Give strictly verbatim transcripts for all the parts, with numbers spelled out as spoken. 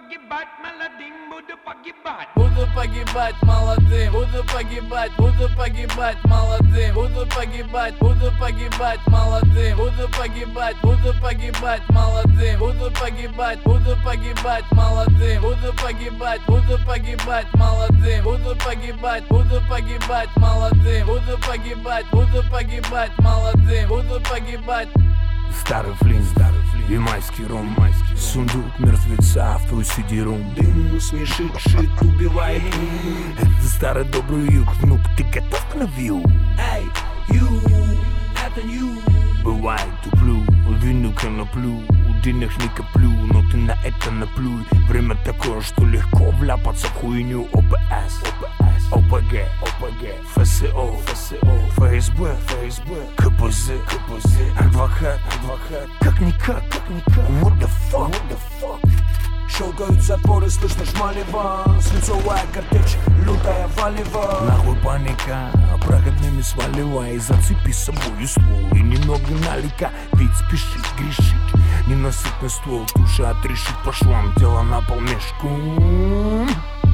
погибать молодым, буду погибать. Буду погибать молодым, буду погибать, буду погибать молодым, буду погибать, буду погибать молодым, буду погибать, буду погибать молодым, буду погибать, буду погибать молодым, буду погибать, буду погибать молодым, буду погибать, буду погибать молодым, буду погибать, буду погибать молодым, буду погибать. Старый флинт, старый флинт и майский ром, майский сундук мертвеца в твой сидирум. Дым смешит, шит, убивает. Это старый добрый юг, внук, ты готов к навью? Эй, ю, это ю. Бывает, туплю, вину коноплю, денег не коплю, но ты на это наплюй. Время такое, что легко вляпаться в хуйню. ОПС, ОПС, ОПГ, ОПГ, ФСО, ФСО, ФСБ, ФСБ, КПЗ, КПЗ, адвокат, адвокат. Как-никак, как-никак. What the fuck, what the fuck? Щелкают запоры, слышно шмалево. Свинцовая картечь, лютая валева. Нахуй паника, проходными сваливай. Зацепи с собой ствол и немного налика. Ведь спешить, грешить, ненасытный ствол. Душа отрешить по швам, тело на пол мешком.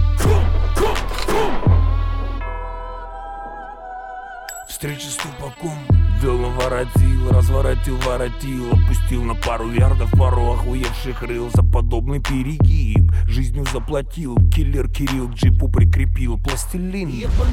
Встреча с тупаком. Вел, воротил, разворотил, воротил. Опустил на пару ярдов пару охуевших рыл. За подобный перегиб жизнью заплатил. Киллер Кирилл к джипу прикрепил пластилин.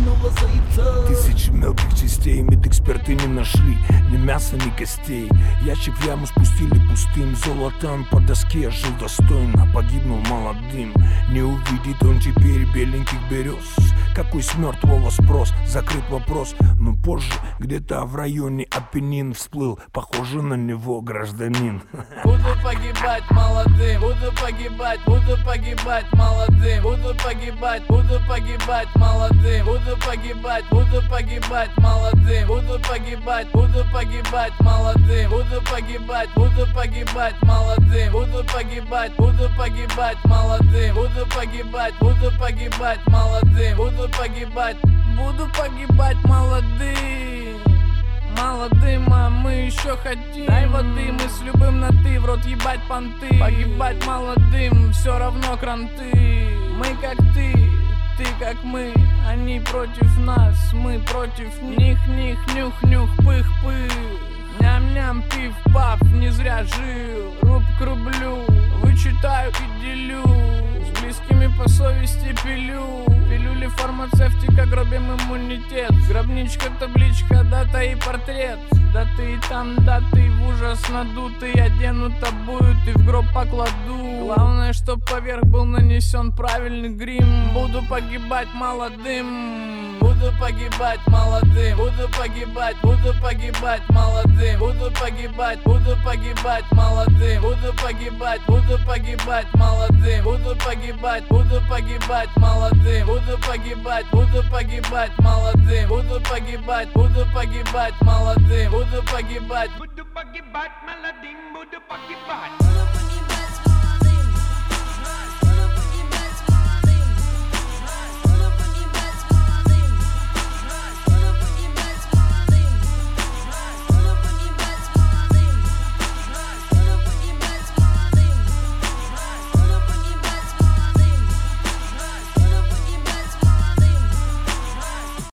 Тысячи мелких частей медэксперты не нашли ни мяса, ни костей. Ящик в яму спустили пустым. Золотан по доске жил достойно, погибнул молодым. Не увидит он теперь беленьких берез. Какой с мертвого спрос, закрыт вопрос. Но позже где-то в районе Апеннин всплыл, похоже на него гражданин. Буду погибать молодым, буду погибать, буду погибать молодым, буду погибать, буду погибать молодым, буду погибать, буду погибать молодым, буду погибать, буду погибать молодым, буду погибать, буду погибать молодым, буду погибать, буду погибать молодым, буду погибать, буду погибать молодым, буду погибать, буду погибать молодым. Молодым, а мы еще хотим. Дай воды, мы с любым на ты, в рот ебать понты. Погибать молодым, все равно кранты. Мы как ты, ты как мы. Они против нас, мы против них. Них, нюх, нюх, пых, пых. Ням-ням, пив-паф, не зря жил. Руб к рублю, вычитаю и делю. С близкими по совести пилю. Пилюли фармацевтика, гробим иммунитет. Гробничка, табличка, дата и портрет. Да ты и там, да ты в ужас надутый. Одену обую, ты в гроб покладу. Главное, чтоб поверх был нанесен правильный грим. Буду погибать молодым. Буду погибать молодым. Буду погибать, буду погибать молодым. Буду погибать, буду погибать молодым. Буду погибать, буду погибать молодым. Буду погибать, буду погибать молодым. Буду погибать, буду погибать молодым. Буду погибать, буду погибать молодым. Буду погибать, буду погибать молодым, буду погибать. Буду погибать